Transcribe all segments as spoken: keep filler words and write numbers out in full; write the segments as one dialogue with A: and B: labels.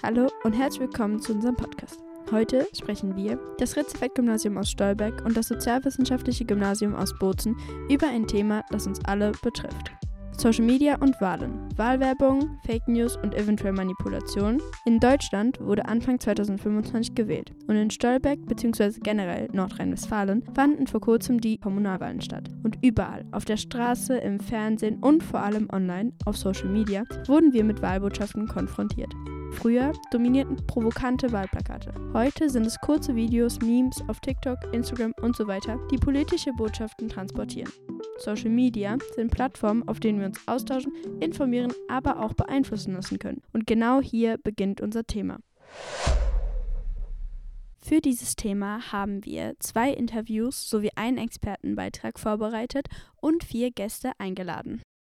A: Hallo und herzlich willkommen zu unserem Podcast. Heute sprechen wir, das Ritz-Effekt-Gymnasium aus Stolberg und das Sozialwissenschaftliche Gymnasium aus Bozen über ein Thema, das uns alle betrifft. Social Media und Wahlen, Wahlwerbung, Fake News und eventuell Manipulation. In Deutschland wurde Anfang zweitausendfünfundzwanzig gewählt und in Stolberg bzw. generell Nordrhein-Westfalen fanden vor kurzem die Kommunalwahlen statt. Und überall, auf der Straße, im Fernsehen und vor allem online, auf Social Media, wurden wir mit Wahlbotschaften konfrontiert. Früher dominierten provokante Wahlplakate. Heute sind es kurze Videos, Memes auf TikTok, Instagram und so weiter, die politische Botschaften transportieren. Social Media sind Plattformen, auf denen wir uns austauschen, informieren, aber auch beeinflussen lassen können. Und genau hier beginnt unser Thema. Für dieses Thema haben wir zwei Interviews sowie einen Expertenbeitrag vorbereitet und vier Gäste eingeladen.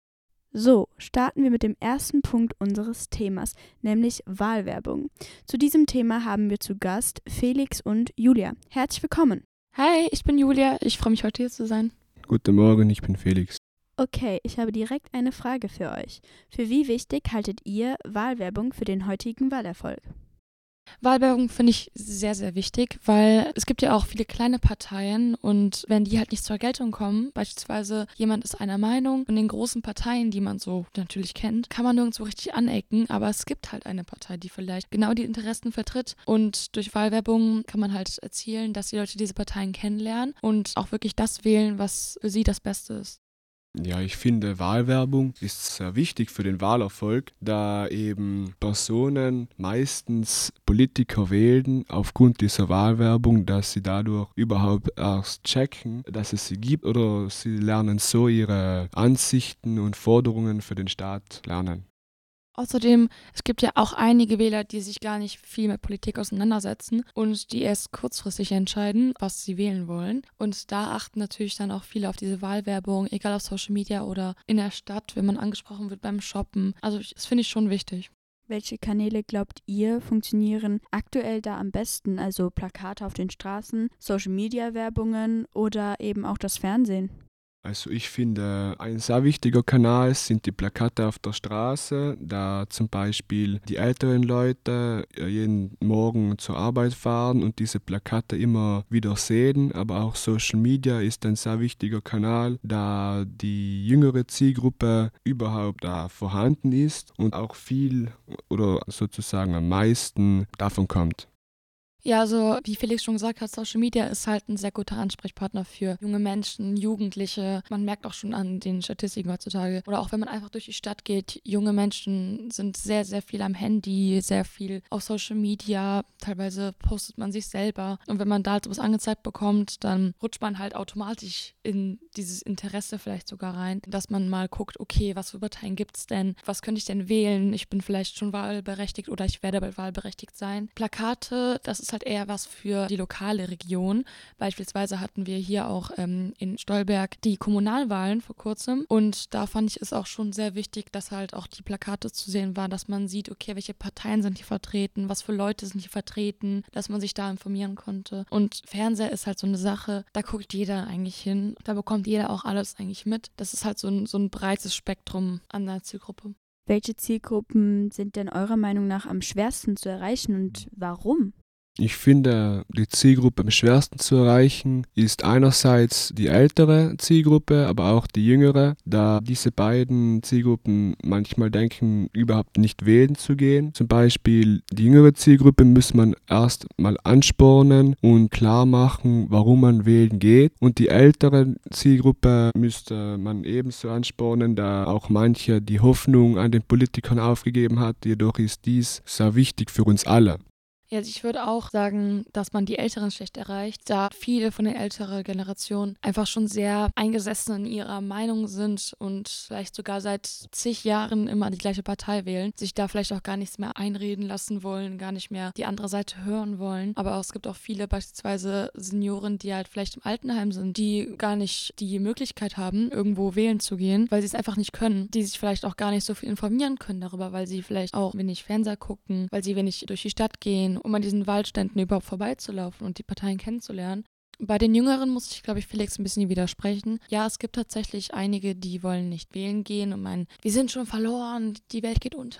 A: So, starten wir mit dem ersten Punkt unseres Themas, nämlich Wahlwerbung. Zu diesem Thema haben wir zu Gast Felix und Julia. Herzlich willkommen.
B: Hi, ich bin Julia. Ich freue mich, heute hier zu sein.
C: Guten Morgen, ich bin Felix.
A: Okay, ich habe direkt eine Frage für euch. Für wie wichtig haltet ihr Wahlwerbung für den heutigen Wahlerfolg?
B: Wahlwerbung finde ich sehr, sehr wichtig, weil es gibt ja auch viele kleine Parteien und wenn die halt nicht zur Geltung kommen, beispielsweise jemand ist einer Meinung und den großen Parteien, die man so natürlich kennt, kann man nirgendwo richtig anecken, aber es gibt halt eine Partei, die vielleicht genau die Interessen vertritt und durch Wahlwerbung kann man halt erzielen, dass die Leute diese Parteien kennenlernen und auch wirklich das wählen, was für sie das Beste ist.
C: Ja, ich finde, Wahlwerbung ist sehr wichtig für den Wahlerfolg, da eben Personen meistens Politiker wählen aufgrund dieser Wahlwerbung, dass sie dadurch überhaupt erst checken, dass es sie gibt oder sie lernen so ihre Ansichten und Forderungen für den Staat lernen.
B: Außerdem, es gibt ja auch einige Wähler, die sich gar nicht viel mit Politik auseinandersetzen und die erst kurzfristig entscheiden, was sie wählen wollen. Und da achten natürlich dann auch viele auf diese Wahlwerbung, egal auf Social Media oder in der Stadt, wenn man angesprochen wird beim Shoppen. Also das finde ich schon wichtig.
A: Welche Kanäle glaubt ihr funktionieren aktuell da am besten? Also Plakate auf den Straßen, Social-Media-Werbungen oder eben auch das Fernsehen?
C: Also ich finde, ein sehr wichtiger Kanal sind die Plakate auf der Straße, da zum Beispiel die älteren Leute jeden Morgen zur Arbeit fahren und diese Plakate immer wieder sehen, aber auch Social Media ist ein sehr wichtiger Kanal, da die jüngere Zielgruppe überhaupt da vorhanden ist und auch viel oder sozusagen am meisten davon kommt.
B: Ja, also wie Felix schon gesagt hat, Social Media ist halt ein sehr guter Ansprechpartner für junge Menschen, Jugendliche. Man merkt auch schon an den Statistiken heutzutage. Oder auch wenn man einfach durch die Stadt geht, junge Menschen sind sehr, sehr viel am Handy, sehr viel auf Social Media. Teilweise postet man sich selber. Und wenn man da halt sowas angezeigt bekommt, dann rutscht man halt automatisch in dieses Interesse vielleicht sogar rein, dass man mal guckt, okay, was für Parteien gibt es denn? Was könnte ich denn wählen? Ich bin vielleicht schon wahlberechtigt oder ich werde bald wahlberechtigt sein. Plakate, das ist halt eher was für die lokale Region. Beispielsweise hatten wir hier auch ähm, in Stolberg die Kommunalwahlen vor kurzem und da fand ich es auch schon sehr wichtig, dass halt auch die Plakate zu sehen waren, dass man sieht, okay, welche Parteien sind hier vertreten, was für Leute sind hier vertreten, dass man sich da informieren konnte. Und Fernseher ist halt so eine Sache, da guckt jeder eigentlich hin, da bekommt jeder auch alles eigentlich mit. Das ist halt so ein, so ein breites Spektrum an der Zielgruppe.
A: Welche Zielgruppen sind denn eurer Meinung nach am schwersten zu erreichen und warum?
C: Ich finde, die Zielgruppe am schwersten zu erreichen ist einerseits die ältere Zielgruppe, aber auch die jüngere, da diese beiden Zielgruppen manchmal denken, überhaupt nicht wählen zu gehen. Zum Beispiel die jüngere Zielgruppe muss man erst mal anspornen und klar machen, warum man wählen geht. Und die ältere Zielgruppe müsste man ebenso anspornen, da auch manche die Hoffnung an den Politikern aufgegeben hat. Jedoch ist dies sehr wichtig für uns alle.
B: Ja, also ich würde auch sagen, dass man die Älteren schlecht erreicht, da viele von der älteren Generation einfach schon sehr eingesessen in ihrer Meinung sind und vielleicht sogar seit zig Jahren immer die gleiche Partei wählen, sich da vielleicht auch gar nichts mehr einreden lassen wollen, gar nicht mehr die andere Seite hören wollen. Aber auch, es gibt auch viele beispielsweise Senioren, die halt vielleicht im Altenheim sind, die gar nicht die Möglichkeit haben, irgendwo wählen zu gehen, weil sie es einfach nicht können, die sich vielleicht auch gar nicht so viel informieren können darüber, weil sie vielleicht auch wenig Fernseher gucken, weil sie wenig durch die Stadt gehen, um an diesen Wahlständen überhaupt vorbeizulaufen und die Parteien kennenzulernen. Bei den Jüngeren muss ich, glaube ich, Felix ein bisschen widersprechen. Ja, es gibt tatsächlich einige, die wollen nicht wählen gehen und meinen, wir sind schon verloren, die Welt geht unter.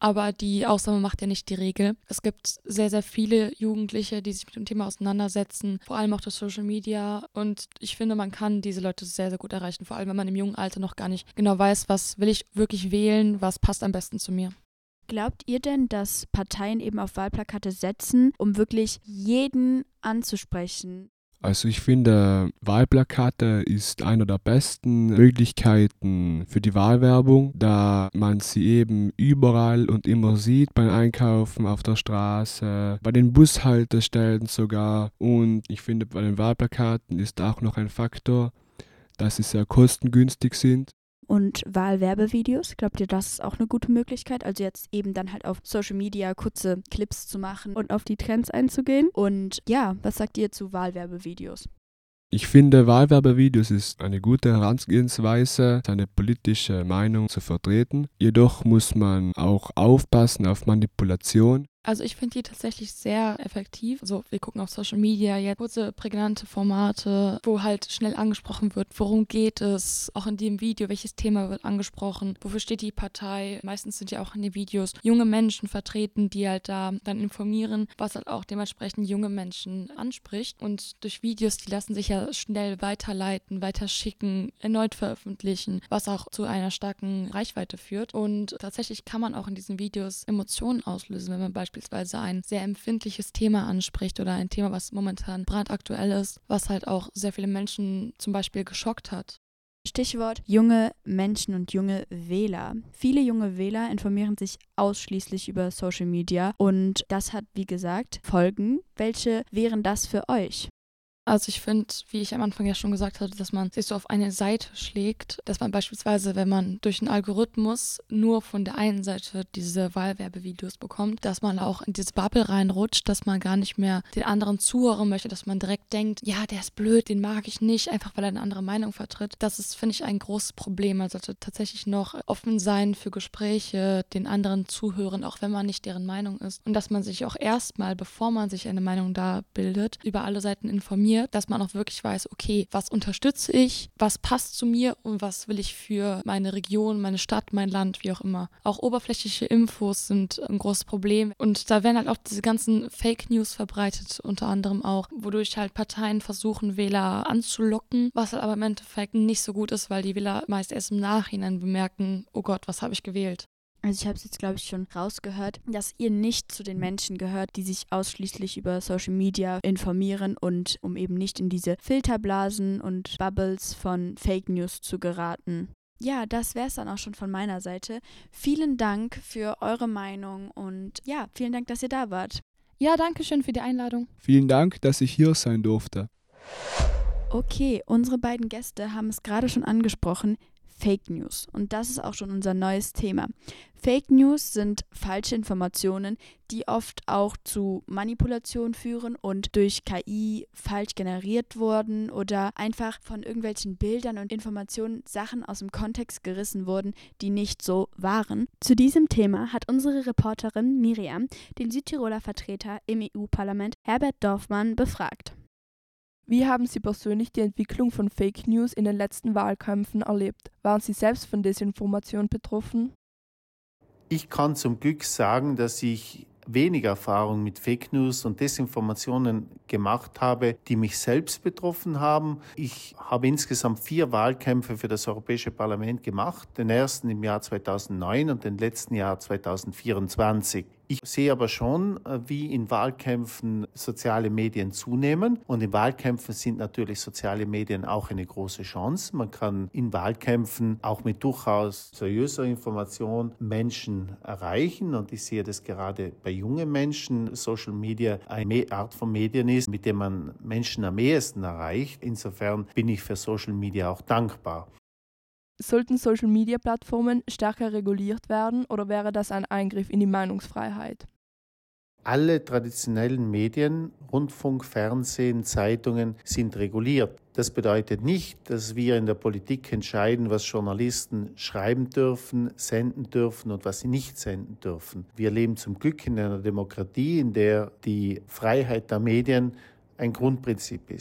B: Aber die Ausnahme macht ja nicht die Regel. Es gibt sehr, sehr viele Jugendliche, die sich mit dem Thema auseinandersetzen, vor allem auch durch Social Media. Und ich finde, man kann diese Leute sehr, sehr gut erreichen, vor allem wenn man im jungen Alter noch gar nicht genau weiß, was will ich wirklich wählen, was passt am besten zu mir.
A: Glaubt ihr denn, dass Parteien eben auf Wahlplakate setzen, um wirklich jeden anzusprechen?
C: Also ich finde, Wahlplakate ist einer der besten Möglichkeiten für die Wahlwerbung, da man sie eben überall und immer sieht, beim Einkaufen, auf der Straße, bei den Bushaltestellen sogar. Und ich finde, bei den Wahlplakaten ist auch noch ein Faktor, dass sie sehr kostengünstig sind.
A: Und Wahlwerbevideos, glaubt ihr, das ist auch eine gute Möglichkeit? Also jetzt eben dann halt auf Social Media kurze Clips zu machen und auf die Trends einzugehen. Und ja, was sagt ihr zu Wahlwerbevideos?
C: Ich finde, Wahlwerbevideos ist eine gute Herangehensweise, seine politische Meinung zu vertreten. Jedoch muss man auch aufpassen auf Manipulation.
B: Also ich finde die tatsächlich sehr effektiv. Also wir gucken auf Social Media jetzt kurze, prägnante Formate, wo halt schnell angesprochen wird, worum geht es, auch in dem Video, welches Thema wird angesprochen, wofür steht die Partei. Meistens sind ja auch in den Videos junge Menschen vertreten, die halt da dann informieren, was halt auch dementsprechend junge Menschen anspricht. Und durch Videos, die lassen sich ja schnell weiterleiten, weiterschicken, erneut veröffentlichen, was auch zu einer starken Reichweite führt. Und tatsächlich kann man auch in diesen Videos Emotionen auslösen, wenn man beispielsweise beispielsweise ein sehr empfindliches Thema anspricht oder ein Thema, was momentan brandaktuell ist, was halt auch sehr viele Menschen zum Beispiel geschockt hat.
A: Stichwort junge Menschen und junge Wähler. Viele junge Wähler informieren sich ausschließlich über Social Media und das hat, wie gesagt, Folgen. Welche wären das für euch?
B: Also ich finde, wie ich am Anfang ja schon gesagt hatte, dass man sich so auf eine Seite schlägt, dass man beispielsweise, wenn man durch einen Algorithmus nur von der einen Seite diese Wahlwerbevideos bekommt, dass man auch in diese Bubble reinrutscht, dass man gar nicht mehr den anderen zuhören möchte, dass man direkt denkt, ja, der ist blöd, den mag ich nicht, einfach weil er eine andere Meinung vertritt. Das ist, finde ich, ein großes Problem. Man sollte tatsächlich noch offen sein für Gespräche, den anderen zuhören, auch wenn man nicht deren Meinung ist. Und dass man sich auch erstmal, bevor man sich eine Meinung da bildet, über alle Seiten informiert, dass man auch wirklich weiß, okay, was unterstütze ich, was passt zu mir und was will ich für meine Region, meine Stadt, mein Land, wie auch immer. Auch oberflächliche Infos sind ein großes Problem und da werden halt auch diese ganzen Fake News verbreitet, unter anderem auch, wodurch halt Parteien versuchen, Wähler anzulocken, was halt aber im Endeffekt nicht so gut ist, weil die Wähler meist erst im Nachhinein bemerken, oh Gott, was habe ich gewählt.
A: Also ich habe es jetzt, glaube ich, schon rausgehört, dass ihr nicht zu den Menschen gehört, die sich ausschließlich über Social Media informieren und um eben nicht in diese Filterblasen und Bubbles von Fake News zu geraten. Ja, das wäre es dann auch schon von meiner Seite. Vielen Dank für eure Meinung und ja, vielen Dank, dass ihr da wart.
B: Ja, danke schön für die Einladung.
C: Vielen Dank, dass ich hier sein durfte.
A: Okay, unsere beiden Gäste haben es gerade schon angesprochen. Fake News. Und das ist auch schon unser neues Thema. Fake News sind falsche Informationen, die oft auch zu Manipulation führen und durch K I falsch generiert wurden oder einfach von irgendwelchen Bildern und Informationen Sachen aus dem Kontext gerissen wurden, die nicht so waren. Zu diesem Thema hat unsere Reporterin Miriam den Südtiroler Vertreter im E U-Parlament Herbert Dorfmann befragt.
D: Wie haben Sie persönlich die Entwicklung von Fake News in den letzten Wahlkämpfen erlebt? Waren Sie selbst von Desinformation betroffen?
E: Ich kann zum Glück sagen, dass ich wenig Erfahrung mit Fake News und Desinformationen gemacht habe, die mich selbst betroffen haben. Ich habe insgesamt vier Wahlkämpfe für das Europäische Parlament gemacht, den ersten im Jahr zweitausendneun und den letzten Jahr zweitausendvierundzwanzig. Ich sehe aber schon, wie in Wahlkämpfen soziale Medien zunehmen. Und in Wahlkämpfen sind natürlich soziale Medien auch eine große Chance. Man kann in Wahlkämpfen auch mit durchaus seriöser Information Menschen erreichen. Und ich sehe das gerade bei jungen Menschen. Social Media eine Art von Medien ist, mit der man Menschen am ehesten erreicht. Insofern bin ich für Social Media auch dankbar.
D: Sollten Social-Media-Plattformen stärker reguliert werden oder wäre das ein Eingriff in die Meinungsfreiheit?
E: Alle traditionellen Medien, Rundfunk, Fernsehen, Zeitungen sind reguliert. Das bedeutet nicht, dass wir in der Politik entscheiden, was Journalisten schreiben dürfen, senden dürfen und was sie nicht senden dürfen. Wir leben zum Glück in einer Demokratie, in der die Freiheit der Medien ein Grundprinzip ist.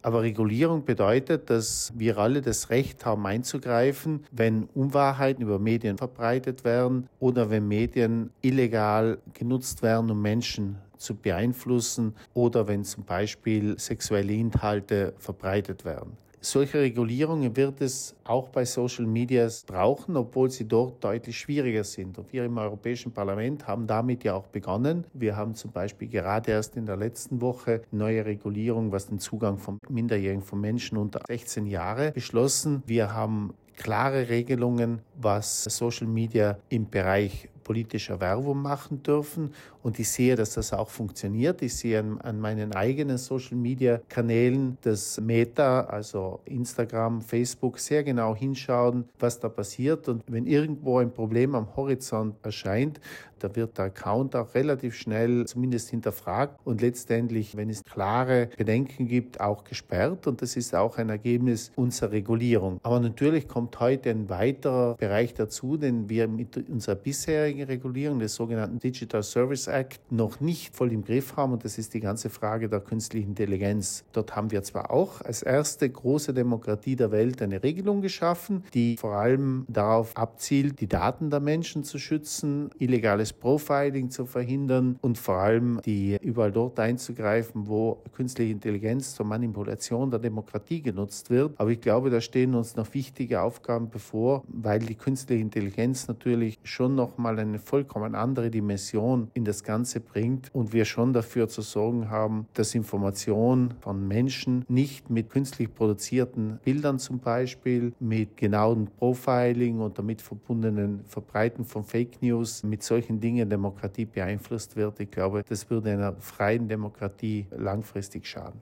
E: Aber Regulierung bedeutet, dass wir alle das Recht haben einzugreifen, wenn Unwahrheiten über Medien verbreitet werden oder wenn Medien illegal genutzt werden, um Menschen zu beeinflussen oder wenn zum Beispiel sexuelle Inhalte verbreitet werden. Solche Regulierungen wird es auch bei Social Media brauchen, obwohl sie dort deutlich schwieriger sind. Und wir im Europäischen Parlament haben damit ja auch begonnen. Wir haben zum Beispiel gerade erst in der letzten Woche neue Regulierung, was den Zugang von Minderjährigen, von Menschen unter sechzehn Jahre beschlossen. Wir haben klare Regelungen, was Social Media im Bereich politischer Werbung machen dürfen. Und ich sehe, dass das auch funktioniert. Ich sehe an, an meinen eigenen Social-Media-Kanälen, dass Meta, also Instagram, Facebook, sehr genau hinschauen, was da passiert. Und wenn irgendwo ein Problem am Horizont erscheint, da wird der Account auch relativ schnell zumindest hinterfragt und letztendlich, wenn es klare Bedenken gibt, auch gesperrt. Und das ist auch ein Ergebnis unserer Regulierung. Aber natürlich kommt heute ein weiterer Bereich dazu, den wir mit unserer bisherigen Regulierung, des sogenannten Digital Service Act, noch nicht voll im Griff haben. Und das ist die ganze Frage der künstlichen Intelligenz. Dort haben wir zwar auch als erste große Demokratie der Welt eine Regelung geschaffen, die vor allem darauf abzielt, die Daten der Menschen zu schützen, illegales Profiling zu verhindern und vor allem die überall dort einzugreifen, wo künstliche Intelligenz zur Manipulation der Demokratie genutzt wird. Aber ich glaube, da stehen uns noch wichtige Aufgaben bevor, weil die künstliche Intelligenz natürlich schon nochmal eine vollkommen andere Dimension in das Ganze bringt und wir schon dafür zu sorgen haben, dass Information von Menschen nicht mit künstlich produzierten Bildern zum Beispiel, mit genauen Profiling und damit verbundenen Verbreiten von Fake News, mit solchen Dingen Demokratie beeinflusst wird. Ich glaube, das würde einer freien Demokratie langfristig schaden.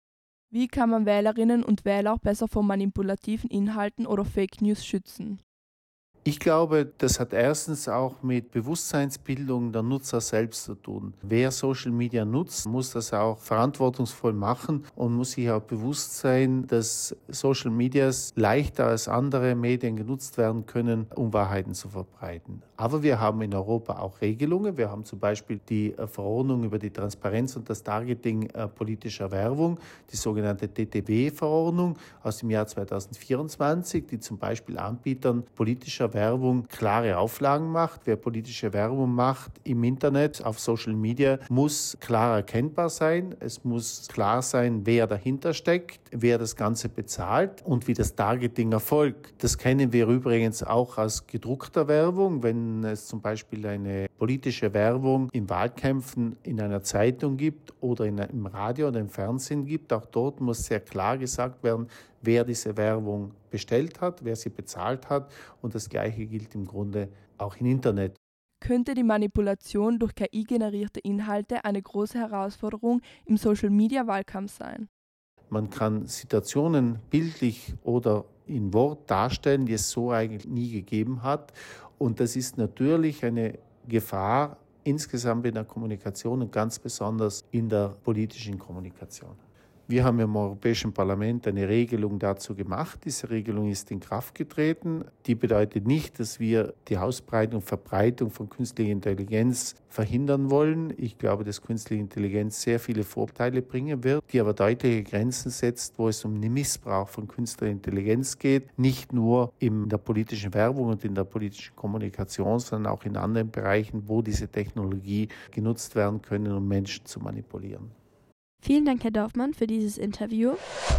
D: Wie kann man Wählerinnen und Wähler besser vor manipulativen Inhalten oder Fake News schützen?
E: Ich glaube, das hat erstens auch mit Bewusstseinsbildung der Nutzer selbst zu tun. Wer Social Media nutzt, muss das auch verantwortungsvoll machen und muss sich auch bewusst sein, dass Social Medias leichter als andere Medien genutzt werden können, um Wahrheiten zu verbreiten. Aber wir haben in Europa auch Regelungen. Wir haben zum Beispiel die Verordnung über die Transparenz und das Targeting politischer Werbung, die sogenannte T T W-Verordnung aus dem Jahr zweitausendvierundzwanzig, die zum Beispiel Anbietern politischer Werbung klare Auflagen macht. Wer politische Werbung macht im Internet, auf Social Media, muss klar erkennbar sein. Es muss klar sein, wer dahinter steckt, wer das Ganze bezahlt und wie das Targeting erfolgt. Das kennen wir übrigens auch aus gedruckter Werbung. Wenn es zum Beispiel eine politische Werbung in Wahlkämpfen in einer Zeitung gibt oder in, im Radio oder im Fernsehen gibt, auch dort muss sehr klar gesagt werden, wer diese Werbung bestellt hat, wer sie bezahlt hat. Und das Gleiche gilt im Grunde auch im Internet.
D: Könnte die Manipulation durch K I-generierte Inhalte eine große Herausforderung im Social-Media-Wahlkampf sein?
E: Man kann Situationen bildlich oder in Wort darstellen, die es so eigentlich nie gegeben hat. Und das ist natürlich eine Gefahr insgesamt in der Kommunikation und ganz besonders in der politischen Kommunikation. Wir haben im Europäischen Parlament eine Regelung dazu gemacht. Diese Regelung ist in Kraft getreten. Die bedeutet nicht, dass wir die Ausbreitung und Verbreitung von künstlicher Intelligenz verhindern wollen. Ich glaube, dass künstliche Intelligenz sehr viele Vorteile bringen wird, die aber deutliche Grenzen setzt, wo es um den Missbrauch von künstlicher Intelligenz geht. Nicht nur in der politischen Werbung und in der politischen Kommunikation, sondern auch in anderen Bereichen, wo diese Technologie genutzt werden können, um Menschen zu manipulieren.
A: Vielen Dank, Herr Dorfmann, für dieses Interview.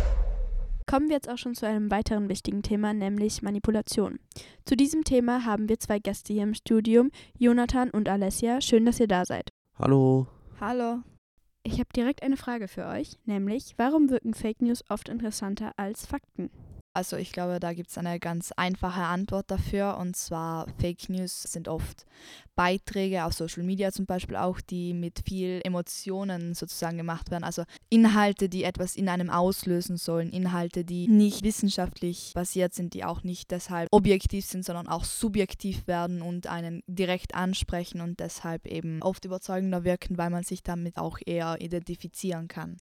A: Kommen wir jetzt auch schon zu einem weiteren wichtigen Thema, nämlich Manipulation. Zu diesem Thema haben wir zwei Gäste hier im Studium, Jonathan und Alessia. Schön, dass ihr da seid.
F: Hallo.
A: Hallo. Ich habe direkt eine Frage für euch, nämlich, warum wirken Fake News oft interessanter als Fakten?
B: Also ich glaube, da gibt es eine ganz einfache Antwort dafür, und zwar Fake News sind oft Beiträge auf Social Media zum Beispiel auch, die mit viel Emotionen sozusagen gemacht werden. Also Inhalte, die etwas in einem auslösen sollen, Inhalte, die nicht wissenschaftlich basiert sind, die auch nicht deshalb objektiv sind, sondern auch subjektiv werden und einen direkt ansprechen und deshalb eben oft überzeugender wirken, weil man sich damit auch eher identifizieren kann.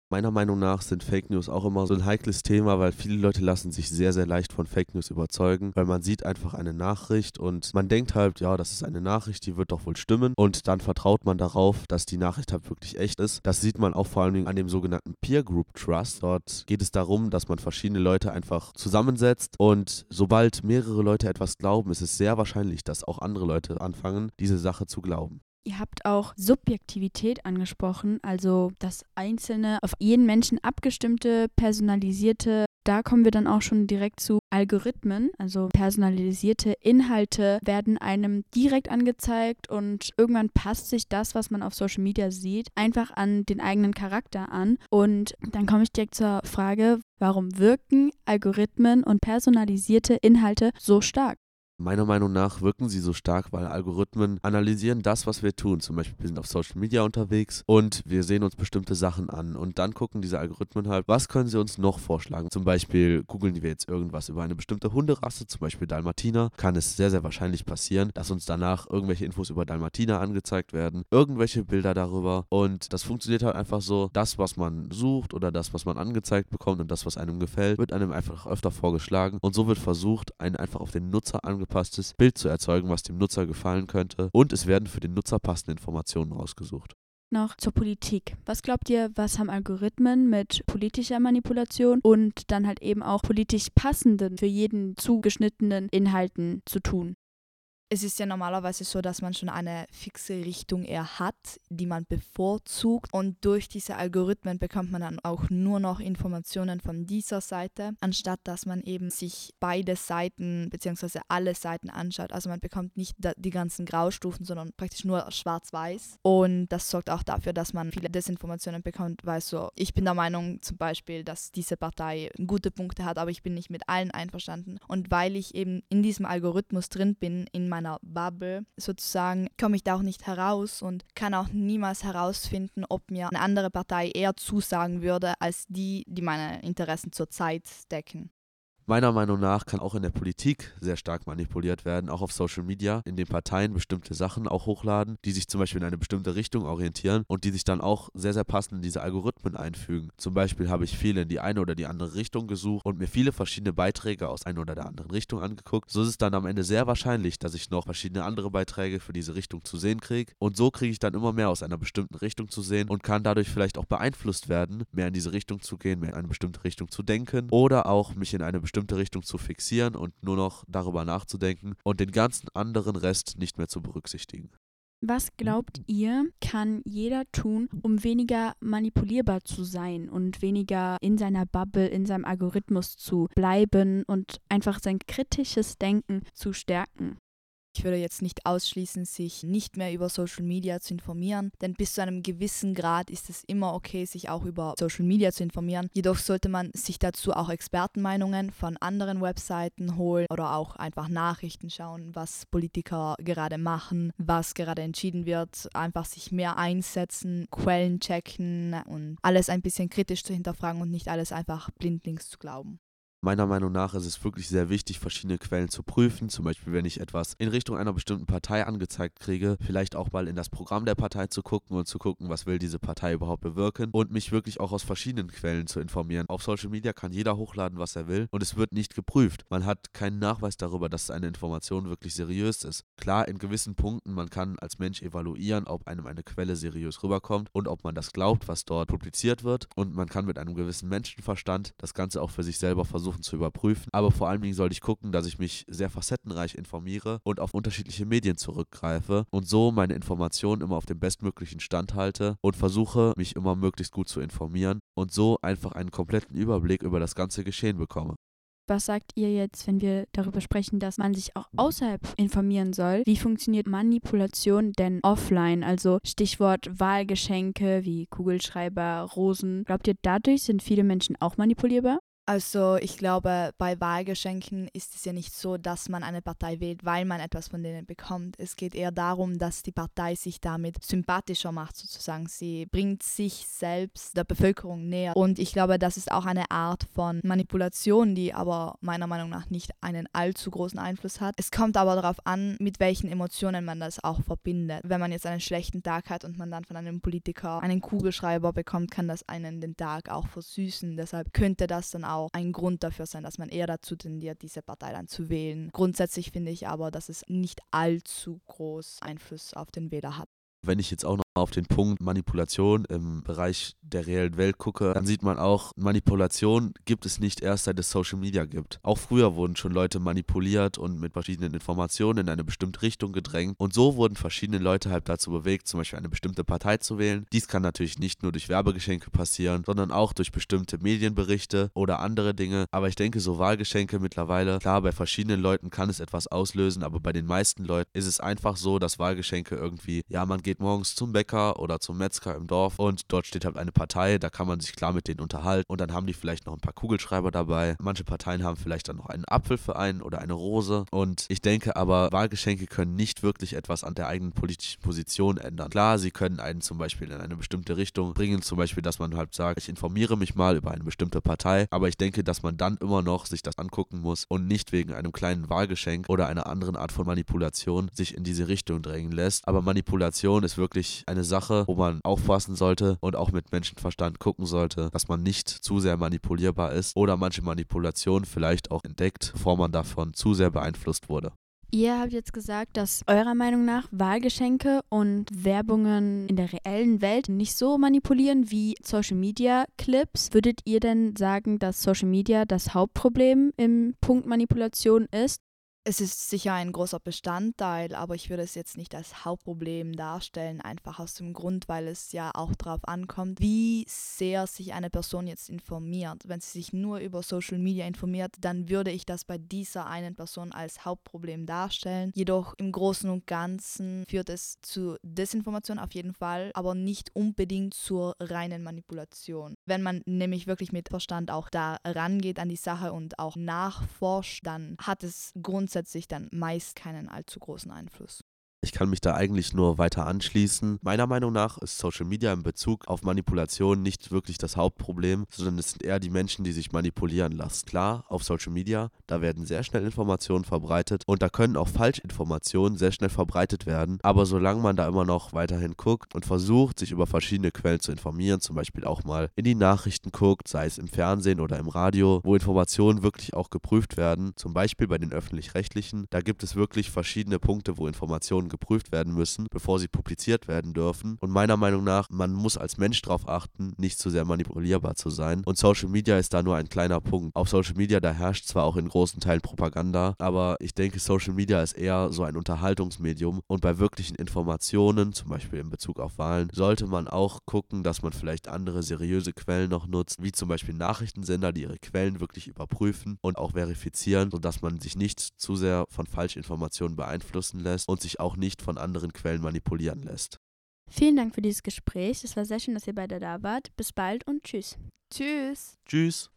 F: Meiner Meinung nach sind Fake News auch immer so ein heikles Thema, weil viele Leute lassen sich sehr, sehr leicht von Fake News überzeugen, weil man sieht einfach eine Nachricht und man denkt halt, ja, das ist eine Nachricht, die wird doch wohl stimmen und dann vertraut man darauf, dass die Nachricht halt wirklich echt ist. Das sieht man auch vor allen Dingen an dem sogenannten Peer Group Trust. Dort geht es darum, dass man verschiedene Leute einfach zusammensetzt und sobald mehrere Leute etwas glauben, ist es sehr wahrscheinlich, dass auch andere Leute anfangen, diese Sache zu glauben.
A: Ihr habt auch Subjektivität angesprochen, also das einzelne, auf jeden Menschen abgestimmte, personalisierte. Da kommen wir dann auch schon direkt zu Algorithmen, also personalisierte Inhalte werden einem direkt angezeigt und irgendwann passt sich das, was man auf Social Media sieht, einfach an den eigenen Charakter an. Und dann komme ich direkt zur Frage, warum wirken Algorithmen und personalisierte Inhalte so stark?
F: Meiner Meinung nach wirken sie so stark, weil Algorithmen analysieren das, was wir tun. Zum Beispiel, wir sind auf Social Media unterwegs und wir sehen uns bestimmte Sachen an und dann gucken diese Algorithmen halt, was können sie uns noch vorschlagen. Zum Beispiel googeln wir jetzt irgendwas über eine bestimmte Hunderasse, zum Beispiel Dalmatiner, kann es sehr, sehr wahrscheinlich passieren, dass uns danach irgendwelche Infos über Dalmatiner angezeigt werden, irgendwelche Bilder darüber und das funktioniert halt einfach so, das, was man sucht oder das, was man angezeigt bekommt und das, was einem gefällt, wird einem einfach öfter vorgeschlagen und so wird versucht, ein einfach auf den Nutzer angepasstes Bild zu erzeugen, was dem Nutzer gefallen könnte und es werden für den Nutzer passende Informationen rausgesucht.
A: Noch zur Politik. Was glaubt ihr, was haben Algorithmen mit politischer Manipulation und dann halt eben auch politisch passenden, für jeden zugeschnittenen Inhalten zu tun?
G: Es ist ja normalerweise so, dass man schon eine fixe Richtung eher hat, die man bevorzugt und durch diese Algorithmen bekommt man dann auch nur noch Informationen von dieser Seite, anstatt dass man eben sich beide Seiten bzw. alle Seiten anschaut. Also man bekommt nicht die ganzen Graustufen, sondern praktisch nur schwarz-weiß und das sorgt auch dafür, dass man viele Desinformationen bekommt, weil so, ich bin der Meinung zum Beispiel, dass diese Partei gute Punkte hat, aber ich bin nicht mit allen einverstanden und weil ich eben in diesem Algorithmus drin bin, in meiner Bubble sozusagen, komme ich da auch nicht heraus und kann auch niemals herausfinden, ob mir eine andere Partei eher zusagen würde, als die, die meine Interessen zurzeit decken.
F: Meiner Meinung nach kann auch in der Politik sehr stark manipuliert werden, auch auf Social Media, in den Parteien bestimmte Sachen auch hochladen, die sich zum Beispiel in eine bestimmte Richtung orientieren und die sich dann auch sehr, sehr passend in diese Algorithmen einfügen. Zum Beispiel habe ich viele in die eine oder die andere Richtung gesucht und mir viele verschiedene Beiträge aus einer oder der anderen Richtung angeguckt. So ist es dann am Ende sehr wahrscheinlich, dass ich noch verschiedene andere Beiträge für diese Richtung zu sehen kriege und so kriege ich dann immer mehr aus einer bestimmten Richtung zu sehen und kann dadurch vielleicht auch beeinflusst werden, mehr in diese Richtung zu gehen, mehr in eine bestimmte Richtung zu denken oder auch mich in eine bestimmte bestimmte Richtung zu fixieren und nur noch darüber nachzudenken und den ganzen anderen Rest nicht mehr zu berücksichtigen.
A: Was glaubt ihr, kann jeder tun, um weniger manipulierbar zu sein und weniger in seiner Bubble, in seinem Algorithmus zu bleiben und einfach sein kritisches Denken zu stärken?
G: Ich würde jetzt nicht ausschließen, sich nicht mehr über Social Media zu informieren, denn bis zu einem gewissen Grad ist es immer okay, sich auch über Social Media zu informieren. Jedoch sollte man sich dazu auch Expertenmeinungen von anderen Webseiten holen oder auch einfach Nachrichten schauen, was Politiker gerade machen, was gerade entschieden wird, einfach sich mehr einsetzen, Quellen checken und alles ein bisschen kritisch zu hinterfragen und nicht alles einfach blindlings zu glauben.
F: Meiner Meinung nach ist es wirklich sehr wichtig, verschiedene Quellen zu prüfen. Zum Beispiel, wenn ich etwas in Richtung einer bestimmten Partei angezeigt kriege, vielleicht auch mal in das Programm der Partei zu gucken und zu gucken, was will diese Partei überhaupt bewirken und mich wirklich auch aus verschiedenen Quellen zu informieren. Auf Social Media kann jeder hochladen, was er will und es wird nicht geprüft. Man hat keinen Nachweis darüber, dass eine Information wirklich seriös ist. Klar, in gewissen Punkten, man kann als Mensch evaluieren, ob einem eine Quelle seriös rüberkommt und ob man das glaubt, was dort publiziert wird und man kann mit einem gewissen Menschenverstand das Ganze auch für sich selber versuchen zu überprüfen, aber vor allen Dingen sollte ich gucken, dass ich mich sehr facettenreich informiere und auf unterschiedliche Medien zurückgreife und so meine Informationen immer auf dem bestmöglichen Stand halte und versuche, mich immer möglichst gut zu informieren und so einfach einen kompletten Überblick über das ganze Geschehen bekomme.
A: Was sagt ihr jetzt, wenn wir darüber sprechen, dass man sich auch außerhalb informieren soll? Wie funktioniert Manipulation denn offline? Also Stichwort Wahlgeschenke wie Kugelschreiber, Rosen. Glaubt ihr, dadurch sind viele Menschen auch manipulierbar?
G: Also ich glaube, bei Wahlgeschenken ist es ja nicht so, dass man eine Partei wählt, weil man etwas von denen bekommt. Es geht eher darum, dass die Partei sich damit sympathischer macht sozusagen. Sie bringt sich selbst der Bevölkerung näher. Und ich glaube, das ist auch eine Art von Manipulation, die aber meiner Meinung nach nicht einen allzu großen Einfluss hat. Es kommt aber darauf an, mit welchen Emotionen man das auch verbindet. Wenn man jetzt einen schlechten Tag hat und man dann von einem Politiker einen Kugelschreiber bekommt, kann das einen den Tag auch versüßen. Deshalb könnte das dann auch ein Grund dafür sein, dass man eher dazu tendiert, diese Partei dann zu wählen. Grundsätzlich finde ich aber, dass es nicht allzu groß Einfluss auf den Wähler hat.
F: Wenn ich jetzt auch noch auf den Punkt Manipulation im Bereich der reellen Welt gucke, dann sieht man auch, Manipulation gibt es nicht erst, seit es Social Media gibt. Auch früher wurden schon Leute manipuliert und mit verschiedenen Informationen in eine bestimmte Richtung gedrängt. Und so wurden verschiedene Leute halt dazu bewegt, zum Beispiel eine bestimmte Partei zu wählen. Dies kann natürlich nicht nur durch Werbegeschenke passieren, sondern auch durch bestimmte Medienberichte oder andere Dinge. Aber ich denke, so Wahlgeschenke mittlerweile, klar, bei verschiedenen Leuten kann es etwas auslösen, aber bei den meisten Leuten ist es einfach so, dass Wahlgeschenke irgendwie, ja, man geht morgens zum Bäcker oder zum Metzger im Dorf und dort steht halt eine Partei, da kann man sich klar mit denen unterhalten und dann haben die vielleicht noch ein paar Kugelschreiber dabei. Manche Parteien haben vielleicht dann noch einen Apfel für einen oder eine Rose und ich denke aber, Wahlgeschenke können nicht wirklich etwas an der eigenen politischen Position ändern. Klar, sie können einen zum Beispiel in eine bestimmte Richtung bringen, zum Beispiel, dass man halt sagt, ich informiere mich mal über eine bestimmte Partei, aber ich denke, dass man dann immer noch sich das angucken muss und nicht wegen einem kleinen Wahlgeschenk oder einer anderen Art von Manipulation sich in diese Richtung drängen lässt. Aber Manipulation ist wirklich eine Sache, wo man aufpassen sollte und auch mit Menschenverstand gucken sollte, dass man nicht zu sehr manipulierbar ist oder manche Manipulation vielleicht auch entdeckt, bevor man davon zu sehr beeinflusst wurde.
A: Ihr habt jetzt gesagt, dass eurer Meinung nach Wahlgeschenke und Werbungen in der reellen Welt nicht so manipulieren wie Social-Media-Clips. Würdet ihr denn sagen, dass Social Media das Hauptproblem im Punkt Manipulation ist?
G: Es ist sicher ein großer Bestandteil, aber ich würde es jetzt nicht als Hauptproblem darstellen, einfach aus dem Grund, weil es ja auch darauf ankommt, wie sehr sich eine Person jetzt informiert. Wenn sie sich nur über Social Media informiert, dann würde ich das bei dieser einen Person als Hauptproblem darstellen. Jedoch im Großen und Ganzen führt es zu Desinformation auf jeden Fall, aber nicht unbedingt zur reinen Manipulation. Wenn man nämlich wirklich mit Verstand auch da rangeht an die Sache und auch nachforscht, dann hat es grundsätzlich dann meist keinen allzu großen Einfluss.
F: Ich kann mich da eigentlich nur weiter anschließen. Meiner Meinung nach ist Social Media in Bezug auf Manipulation nicht wirklich das Hauptproblem, sondern es sind eher die Menschen, die sich manipulieren lassen. Klar, auf Social Media, da werden sehr schnell Informationen verbreitet und da können auch Falschinformationen sehr schnell verbreitet werden. Aber solange man da immer noch weiterhin guckt und versucht, sich über verschiedene Quellen zu informieren, zum Beispiel auch mal in die Nachrichten guckt, sei es im Fernsehen oder im Radio, wo Informationen wirklich auch geprüft werden, zum Beispiel bei den Öffentlich-Rechtlichen, da gibt es wirklich verschiedene Punkte, wo Informationen geprüft werden müssen, bevor sie publiziert werden dürfen. Und meiner Meinung nach, man muss als Mensch darauf achten, nicht zu sehr manipulierbar zu sein. Und Social Media ist da nur ein kleiner Punkt. Auf Social Media, da herrscht zwar auch in großen Teilen Propaganda, aber ich denke, Social Media ist eher so ein Unterhaltungsmedium und bei wirklichen Informationen, zum Beispiel in Bezug auf Wahlen, sollte man auch gucken, dass man vielleicht andere seriöse Quellen noch nutzt, wie zum Beispiel Nachrichtensender, die ihre Quellen wirklich überprüfen und auch verifizieren, sodass man sich nicht zu sehr von Falschinformationen beeinflussen lässt und sich auch nicht von anderen Quellen manipulieren lässt.
A: Vielen Dank für dieses Gespräch. Es war sehr schön, dass ihr beide da wart. Bis bald und tschüss.
G: Tschüss.
F: Tschüss.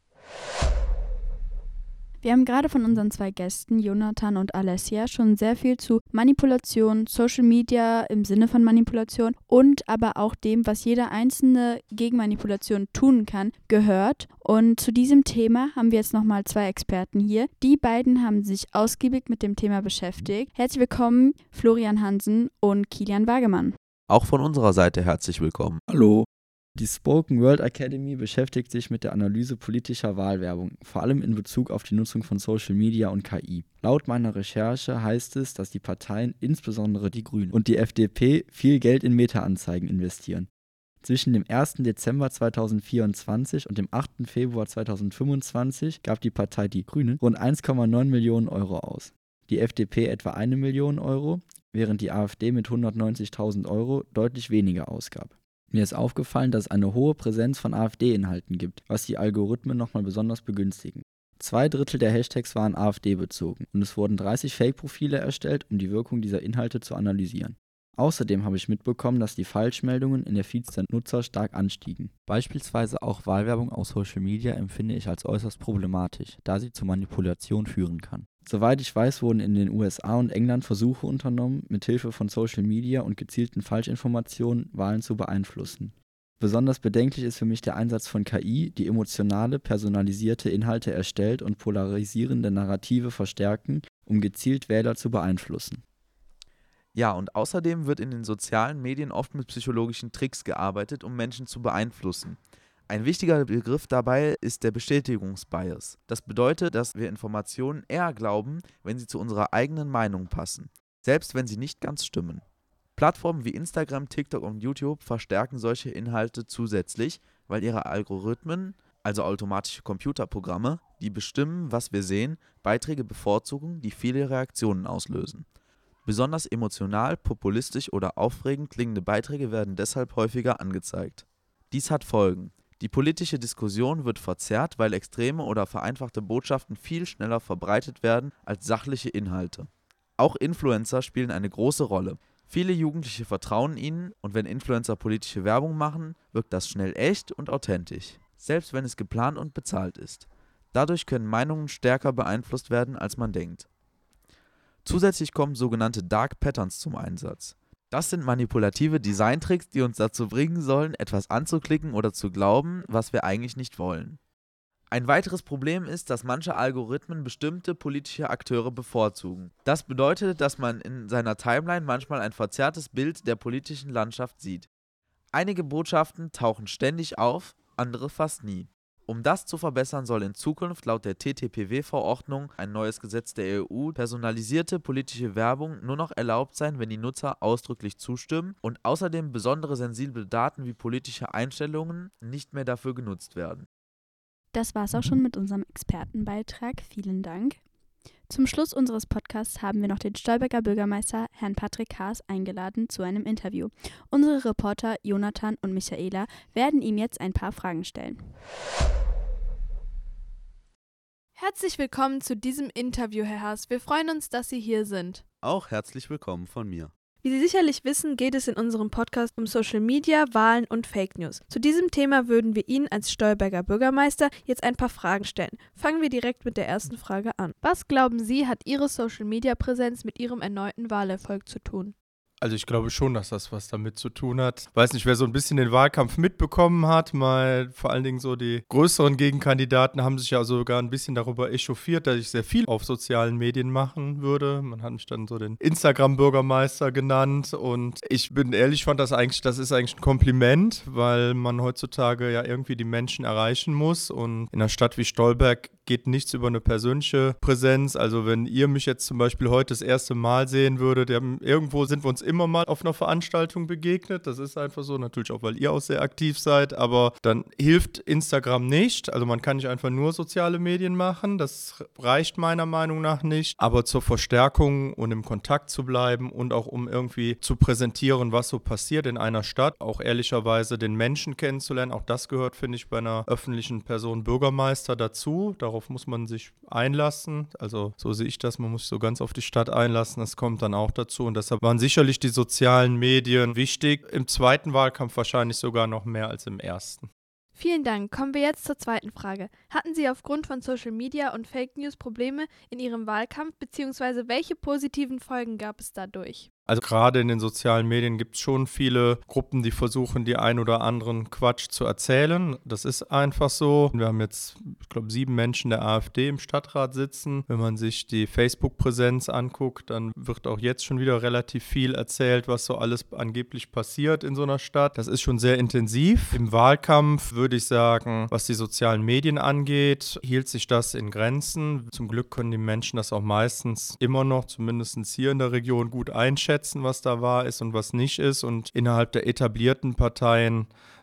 A: Wir haben gerade von unseren zwei Gästen, Jonathan und Alessia, schon sehr viel zu Manipulation, Social Media im Sinne von Manipulation und aber auch dem, was jeder Einzelne gegen Manipulation tun kann, gehört. Und zu diesem Thema haben wir jetzt nochmal zwei Experten hier. Die beiden haben sich ausgiebig mit dem Thema beschäftigt. Herzlich willkommen, Florian Hansen und Kilian Wagemann.
F: Auch von unserer Seite herzlich willkommen.
H: Hallo. Die Spoken World Academy beschäftigt sich mit der Analyse politischer Wahlwerbung, vor allem in Bezug auf die Nutzung von Social Media und K I. Laut meiner Recherche heißt es, dass die Parteien, insbesondere die Grünen und die F D P, viel Geld in Meta-Anzeigen investieren. Zwischen dem ersten Dezember zweitausendvierundzwanzig und dem achten Februar zweitausendfünfundzwanzig gab die Partei Die Grünen rund eins Komma neun Millionen Euro aus, die F D P etwa eine Million Euro, während die AfD mit hundertneunzigtausend Euro deutlich weniger ausgab. Mir ist aufgefallen, dass es eine hohe Präsenz von AfD-Inhalten gibt, was die Algorithmen nochmal besonders begünstigen. Zwei Drittel der Hashtags waren AfD-bezogen und es wurden dreißig Fake-Profile erstellt, um die Wirkung dieser Inhalte zu analysieren. Außerdem habe ich mitbekommen, dass die Falschmeldungen in der Feeds der Nutzer stark anstiegen. Beispielsweise auch Wahlwerbung auf Social Media empfinde ich als äußerst problematisch, da sie zur Manipulation führen kann. Soweit ich weiß, wurden in den U S A und England Versuche unternommen, mithilfe von Social Media und gezielten Falschinformationen Wahlen zu beeinflussen. Besonders bedenklich ist für mich der Einsatz von K I, die emotionale, personalisierte Inhalte erstellt und polarisierende Narrative verstärken, um gezielt Wähler zu beeinflussen.
I: Ja, und außerdem wird in den sozialen Medien oft mit psychologischen Tricks gearbeitet, um Menschen zu beeinflussen. Ein wichtiger Begriff dabei ist der Bestätigungsbias. Das bedeutet, dass wir Informationen eher glauben, wenn sie zu unserer eigenen Meinung passen, selbst wenn sie nicht ganz stimmen. Plattformen wie Instagram, TikTok und YouTube verstärken solche Inhalte zusätzlich, weil ihre Algorithmen, also automatische Computerprogramme, die bestimmen, was wir sehen, Beiträge bevorzugen, die viele Reaktionen auslösen. Besonders emotional, populistisch oder aufregend klingende Beiträge werden deshalb häufiger angezeigt. Dies hat Folgen. Die politische Diskussion wird verzerrt, weil extreme oder vereinfachte Botschaften viel schneller verbreitet werden als sachliche Inhalte. Auch Influencer spielen eine große Rolle. Viele Jugendliche vertrauen ihnen und wenn Influencer politische Werbung machen, wirkt das schnell echt und authentisch, selbst wenn es geplant und bezahlt ist. Dadurch können Meinungen stärker beeinflusst werden, als man denkt. Zusätzlich kommen sogenannte Dark Patterns zum Einsatz. Das sind manipulative Designtricks, die uns dazu bringen sollen, etwas anzuklicken oder zu glauben, was wir eigentlich nicht wollen. Ein weiteres Problem ist, dass manche Algorithmen bestimmte politische Akteure bevorzugen. Das bedeutet, dass man in seiner Timeline manchmal ein verzerrtes Bild der politischen Landschaft sieht. Einige Botschaften tauchen ständig auf, andere fast nie. Um das zu verbessern, soll in Zukunft laut der T T P W-Verordnung, ein neues Gesetz der E U, personalisierte politische Werbung nur noch erlaubt sein, wenn die Nutzer ausdrücklich zustimmen und außerdem besondere sensible Daten wie politische Einstellungen nicht mehr dafür genutzt werden.
A: Das war's auch schon mit unserem Expertenbeitrag. Vielen Dank. Zum Schluss unseres Podcasts haben wir noch den Stolberger Bürgermeister, Herrn Patrick Haas, eingeladen zu einem Interview. Unsere Reporter Jonathan und Michaela werden ihm jetzt ein paar Fragen stellen.
J: Herzlich willkommen zu diesem Interview, Herr Haas. Wir freuen uns, dass Sie hier sind.
F: Auch herzlich willkommen von mir.
J: Wie Sie sicherlich wissen, geht es in unserem Podcast um Social Media, Wahlen und Fake News. Zu diesem Thema würden wir Ihnen als Stolberger Bürgermeister jetzt ein paar Fragen stellen. Fangen wir direkt mit der ersten Frage an. Was glauben Sie, hat Ihre Social Media Präsenz mit Ihrem erneuten Wahlerfolg zu tun?
K: Also ich glaube schon, dass das was damit zu tun hat. Ich weiß nicht, wer so ein bisschen den Wahlkampf mitbekommen hat, mal vor allen Dingen so die größeren Gegenkandidaten haben sich ja sogar ein bisschen darüber echauffiert, dass ich sehr viel auf sozialen Medien machen würde. Man hat mich dann so den Instagram-Bürgermeister genannt und ich bin ehrlich, fand das eigentlich, das ist eigentlich ein Kompliment, weil man heutzutage ja irgendwie die Menschen erreichen muss und in einer Stadt wie Stolberg geht nichts über eine persönliche Präsenz. Also wenn ihr mich jetzt zum Beispiel heute das erste Mal sehen würdet, irgendwo sind wir uns immer mal auf einer Veranstaltung begegnet. Das ist einfach so, natürlich auch, weil ihr auch sehr aktiv seid, aber dann hilft Instagram nicht. Also man kann nicht einfach nur soziale Medien machen, das reicht meiner Meinung nach nicht. Aber zur Verstärkung und im Kontakt zu bleiben und auch um irgendwie zu präsentieren, was so passiert in einer Stadt, auch ehrlicherweise den Menschen kennenzulernen, auch das gehört, finde ich, bei einer öffentlichen Person Bürgermeister dazu. Darauf muss man sich einlassen. Also so sehe ich das, man muss sich so ganz auf die Stadt einlassen, das kommt dann auch dazu. Und deshalb waren sicherlich die sozialen Medien wichtig. Im zweiten Wahlkampf wahrscheinlich sogar noch mehr als im ersten.
J: Vielen Dank. Kommen wir jetzt zur zweiten Frage. Hatten Sie aufgrund von Social Media und Fake News Probleme in Ihrem Wahlkampf, beziehungsweise welche positiven Folgen gab es dadurch?
K: Also gerade in den sozialen Medien gibt es schon viele Gruppen, die versuchen, die ein oder anderen Quatsch zu erzählen. Das ist einfach so. Wir haben jetzt, ich glaube, sieben Menschen der AfD im Stadtrat sitzen. Wenn man sich die Facebook-Präsenz anguckt, dann wird auch jetzt schon wieder relativ viel erzählt, was so alles angeblich passiert in so einer Stadt. Das ist schon sehr intensiv. Im Wahlkampf würde ich sagen, was die sozialen Medien angeht, hielt sich das in Grenzen. Zum Glück können die Menschen das auch meistens immer noch, zumindest hier in der Region, gut einschätzen, was da wahr ist und was nicht ist. Und innerhalb der etablierten Parteien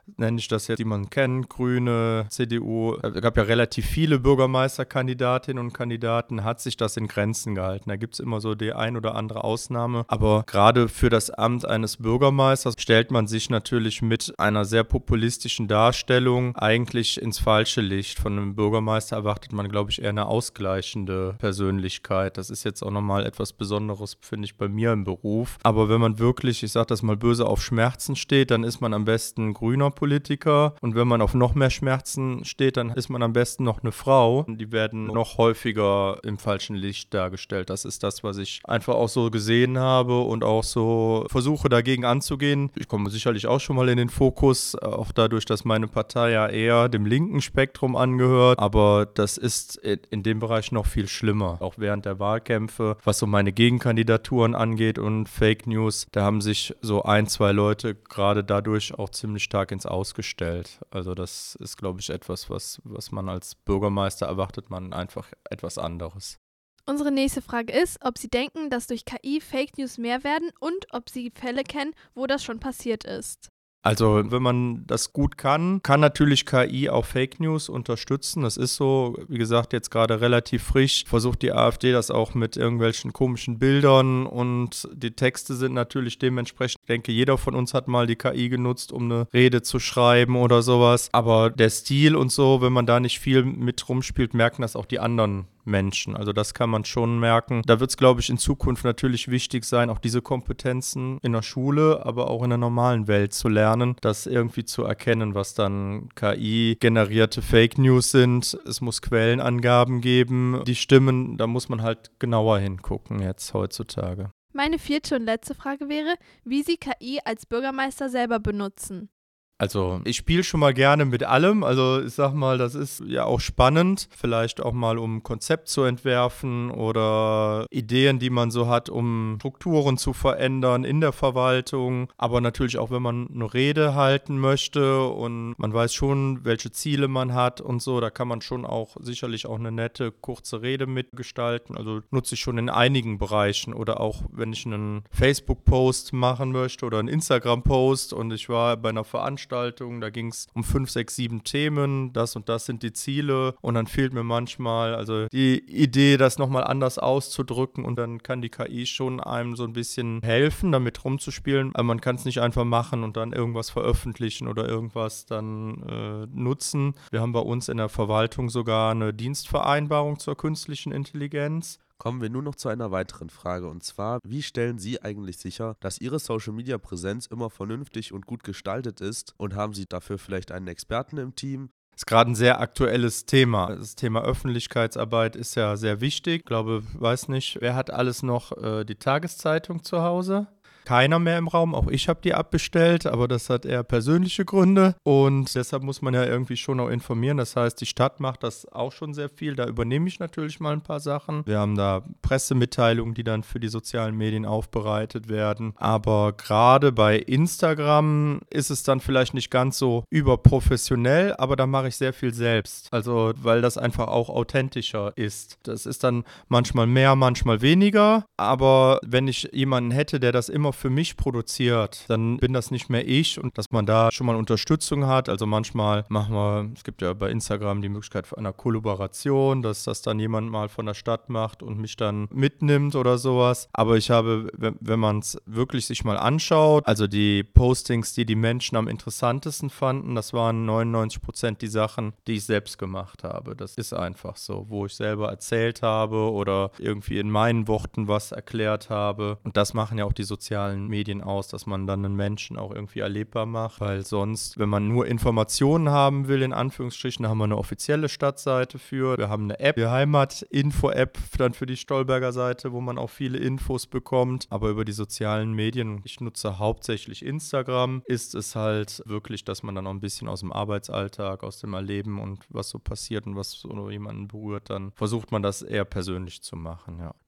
K: nenne ich das jetzt, die man kennt, Grüne, C D U. Es gab ja relativ viele Bürgermeisterkandidatinnen und Kandidaten, hat sich das in Grenzen gehalten. Da gibt es immer so die ein oder andere Ausnahme. Aber gerade für das Amt eines Bürgermeisters stellt man sich natürlich mit einer sehr populistischen Darstellung eigentlich ins falsche Licht. Von einem Bürgermeister erwartet man, glaube ich, eher eine ausgleichende Persönlichkeit. Das ist jetzt auch nochmal etwas Besonderes, finde ich, bei mir im Beruf. Aber wenn man wirklich, ich sage das mal böse, auf Schmerzen steht, dann ist man am besten grüner Politiker. Und wenn man auf noch mehr Schmerzen steht, dann ist man am besten noch eine Frau. Die werden noch häufiger im falschen Licht dargestellt. Das ist das, was ich einfach auch so gesehen habe und auch so versuche dagegen anzugehen. Ich komme sicherlich auch schon mal in den Fokus, auch dadurch, dass meine Partei ja eher dem linken Spektrum angehört. Aber das ist in dem Bereich noch viel schlimmer. Auch während der Wahlkämpfe, was so meine Gegenkandidaturen angeht und Fake News, da haben sich so ein, zwei Leute gerade dadurch auch ziemlich stark ins Ausgestellt. Also das ist, glaube ich, etwas, was, was man als Bürgermeister erwartet, man einfach etwas anderes.
J: Unsere nächste Frage ist, ob Sie denken, dass durch K I Fake News mehr werden und ob Sie Fälle kennen, wo das schon passiert ist.
K: Also wenn man das gut kann, kann natürlich K I auch Fake News unterstützen. Das ist so, wie gesagt, jetzt gerade relativ frisch. Versucht die AfD das auch mit irgendwelchen komischen Bildern und die Texte sind natürlich dementsprechend. Ich denke, jeder von uns hat mal die K I genutzt, um eine Rede zu schreiben oder sowas. Aber der Stil und so, wenn man da nicht viel mit rumspielt, merken das auch die anderen Menschen. Also das kann man schon merken. Da wird es, glaube ich, in Zukunft natürlich wichtig sein, auch diese Kompetenzen in der Schule, aber auch in der normalen Welt zu lernen, das irgendwie zu erkennen, was dann K I-generierte Fake News sind. Es muss Quellenangaben geben. Die Stimmen, da muss man halt genauer hingucken jetzt heutzutage.
J: Meine vierte und letzte Frage wäre, wie Sie K I als Bürgermeister selber benutzen.
K: Also ich spiele schon mal gerne mit allem, also ich sag mal, das ist ja auch spannend, vielleicht auch mal um ein Konzept zu entwerfen oder Ideen, die man so hat, um Strukturen zu verändern in der Verwaltung, aber natürlich auch, wenn man eine Rede halten möchte und man weiß schon, welche Ziele man hat und so, da kann man schon auch sicherlich auch eine nette, kurze Rede mitgestalten, also nutze ich schon in einigen Bereichen oder auch, wenn ich einen Facebook-Post machen möchte oder einen Instagram-Post und ich war bei einer Veranstaltung, da ging es um fünf, sechs, sieben Themen, das und das sind die Ziele und dann fehlt mir manchmal also die Idee, das nochmal anders auszudrücken und dann kann die K I schon einem so ein bisschen helfen, damit rumzuspielen, aber man kann es nicht einfach machen und dann irgendwas veröffentlichen oder irgendwas dann äh, nutzen. Wir haben bei uns in der Verwaltung sogar eine Dienstvereinbarung zur künstlichen Intelligenz.
F: Kommen wir nun noch zu einer weiteren Frage und zwar, wie stellen Sie eigentlich sicher, dass Ihre Social-Media-Präsenz immer vernünftig und gut gestaltet ist und haben Sie dafür vielleicht einen Experten im Team?
K: Das ist gerade ein sehr aktuelles Thema. Das Thema Öffentlichkeitsarbeit ist ja sehr wichtig. Ich glaube, weiß nicht, wer hat alles noch äh, die Tageszeitung zu Hause? Keiner mehr im Raum, auch ich habe die abbestellt, aber das hat eher persönliche Gründe und deshalb muss man ja irgendwie schon auch informieren. Das heißt, die Stadt macht das auch schon sehr viel, da übernehme ich natürlich mal ein paar Sachen. Wir haben da Pressemitteilungen, die dann für die sozialen Medien aufbereitet werden, aber gerade bei Instagram ist es dann vielleicht nicht ganz so überprofessionell, aber da mache ich sehr viel selbst, also weil das einfach auch authentischer ist. Das ist dann manchmal mehr, manchmal weniger, aber wenn ich jemanden hätte, der das immer für mich produziert, dann bin das nicht mehr ich und dass man da schon mal Unterstützung hat. Also manchmal machen wir, es gibt ja bei Instagram die Möglichkeit einer Kollaboration, dass das dann jemand mal von der Stadt macht und mich dann mitnimmt oder sowas. Aber ich habe, wenn, wenn man es wirklich sich mal anschaut, also die Postings, die die Menschen am interessantesten fanden, das waren neunundneunzig Prozent die Sachen, die ich selbst gemacht habe. Das ist einfach so, wo ich selber erzählt habe oder irgendwie in meinen Worten was erklärt habe. Und das machen ja auch die sozialen Medien aus, dass man dann einen Menschen auch irgendwie erlebbar macht, weil sonst, wenn man nur Informationen haben will, in Anführungsstrichen, da haben wir eine offizielle Stadtseite für, wir haben eine App, die Heimat-Info-App dann für die Stolberger Seite, wo man auch viele Infos bekommt, aber über die sozialen Medien, ich nutze hauptsächlich Instagram, ist es halt wirklich, dass man dann auch ein bisschen aus dem Arbeitsalltag, aus dem Erleben und was so passiert und was so jemanden berührt, dann versucht man das eher persönlich zu machen, ja.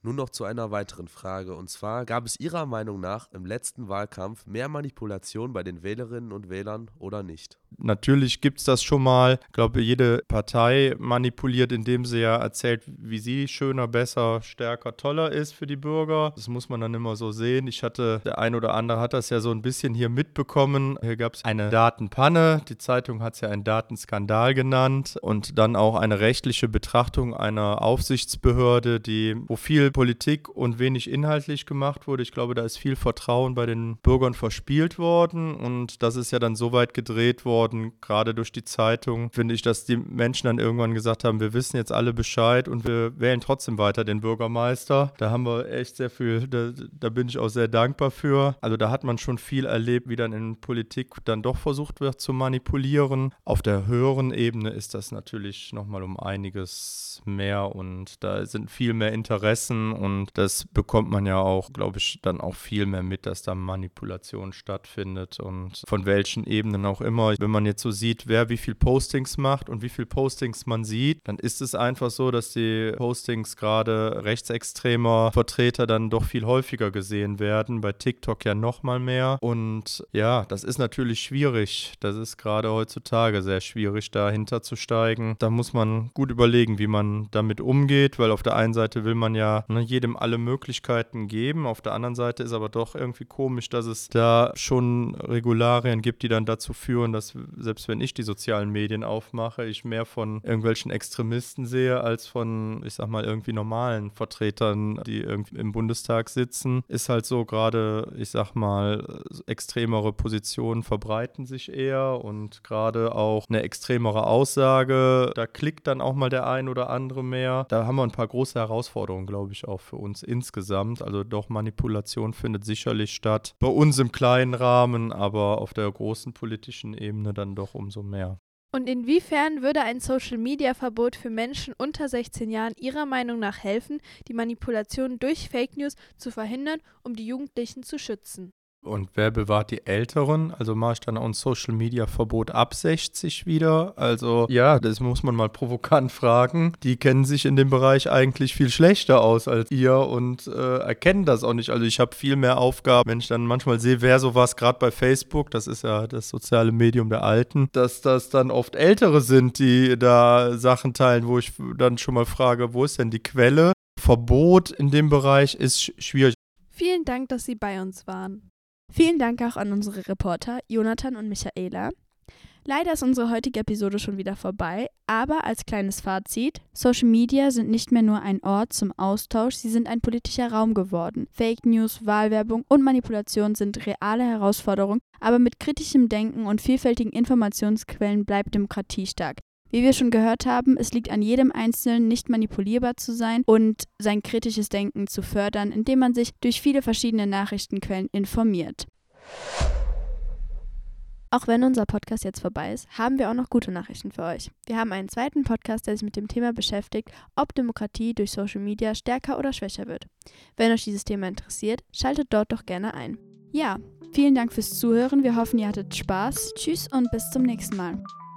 F: Nun noch zu einer weiteren Frage, und zwar: Gab es Ihrer Meinung nach im letzten Wahlkampf mehr Manipulation bei den Wählerinnen und Wählern oder nicht?
K: Natürlich gibt es das schon mal. Ich glaube, jede Partei manipuliert, indem sie ja erzählt, wie sie schöner, besser, stärker, toller ist für die Bürger. Das muss man dann immer so sehen. Ich hatte, der ein oder andere hat das ja so ein bisschen hier mitbekommen. Hier gab es eine Datenpanne. Die Zeitung hat es ja einen Datenskandal genannt. Und dann auch eine rechtliche Betrachtung einer Aufsichtsbehörde, die, wo viel Politik und wenig inhaltlich gemacht wurde. Ich glaube, da ist viel Vertrauen bei den Bürgern verspielt worden. Und das ist ja dann so weit gedreht worden, gerade durch die Zeitung, finde ich, dass die Menschen dann irgendwann gesagt haben, wir wissen jetzt alle Bescheid und wir wählen trotzdem weiter den Bürgermeister. Da haben wir echt sehr viel, da, da bin ich auch sehr dankbar für. Also da hat man schon viel erlebt, wie dann in Politik dann doch versucht wird zu manipulieren. Auf der höheren Ebene ist das natürlich nochmal um einiges mehr und da sind viel mehr Interessen und das bekommt man ja auch, glaube ich, dann auch viel mehr mit, dass da Manipulation stattfindet und von welchen Ebenen auch immer. Wenn man jetzt so sieht, wer wie viel Postings macht und wie viel Postings man sieht, dann ist es einfach so, dass die Postings gerade rechtsextremer Vertreter dann doch viel häufiger gesehen werden. Bei TikTok ja noch mal mehr. Und ja, das ist natürlich schwierig. Das ist gerade heutzutage sehr schwierig, dahinter zu steigen. Da muss man gut überlegen, wie man damit umgeht, weil auf der einen Seite will man ja ne, jedem alle Möglichkeiten geben. Auf der anderen Seite ist aber doch irgendwie komisch, dass es da schon Regularien gibt, die dann dazu führen, dass selbst wenn ich die sozialen Medien aufmache, ich mehr von irgendwelchen Extremisten sehe, als von, ich sag mal, irgendwie normalen Vertretern, die irgendwie im Bundestag sitzen. Ist halt so, gerade, ich sag mal, extremere Positionen verbreiten sich eher und gerade auch eine extremere Aussage, da klickt dann auch mal der ein oder andere mehr. Da haben wir ein paar große Herausforderungen, glaube ich, auch für uns insgesamt. Also doch, Manipulation findet sicherlich statt. Bei uns im kleinen Rahmen, aber auf der großen politischen Ebene dann doch umso mehr.
J: Und inwiefern würde ein Social-Media-Verbot für Menschen unter sechzehn Jahren Ihrer Meinung nach helfen, die Manipulation durch Fake News zu verhindern, um die Jugendlichen zu schützen?
K: Und wer bewahrt die Älteren? Also mache ich dann auch ein Social-Media-Verbot ab sechzig wieder? Also ja, das muss man mal provokant fragen. Die kennen sich in dem Bereich eigentlich viel schlechter aus als ihr und äh, erkennen das auch nicht. Also ich habe viel mehr Aufgaben, wenn ich dann manchmal sehe, wer sowas, gerade bei Facebook, das ist ja das soziale Medium der Alten, dass das dann oft Ältere sind, die da Sachen teilen, wo ich dann schon mal frage, wo ist denn die Quelle? Verbot in dem Bereich ist sch- schwierig.
J: Vielen Dank, dass Sie bei uns waren.
A: Vielen Dank auch an unsere Reporter Jonathan und Michaela. Leider ist unsere heutige Episode schon wieder vorbei, aber als kleines Fazit: Social Media sind nicht mehr nur ein Ort zum Austausch, sie sind ein politischer Raum geworden. Fake News, Wahlwerbung und Manipulation sind reale Herausforderungen, aber mit kritischem Denken und vielfältigen Informationsquellen bleibt Demokratie stark. Wie wir schon gehört haben, es liegt an jedem Einzelnen, nicht manipulierbar zu sein und sein kritisches Denken zu fördern, indem man sich durch viele verschiedene Nachrichtenquellen informiert. Auch wenn unser Podcast jetzt vorbei ist, haben wir auch noch gute Nachrichten für euch. Wir haben einen zweiten Podcast, der sich mit dem Thema beschäftigt, ob Demokratie durch Social Media stärker oder schwächer wird. Wenn euch dieses Thema interessiert, schaltet dort doch gerne ein. Ja, vielen Dank fürs Zuhören. Wir hoffen, ihr hattet Spaß. Tschüss und bis zum nächsten Mal.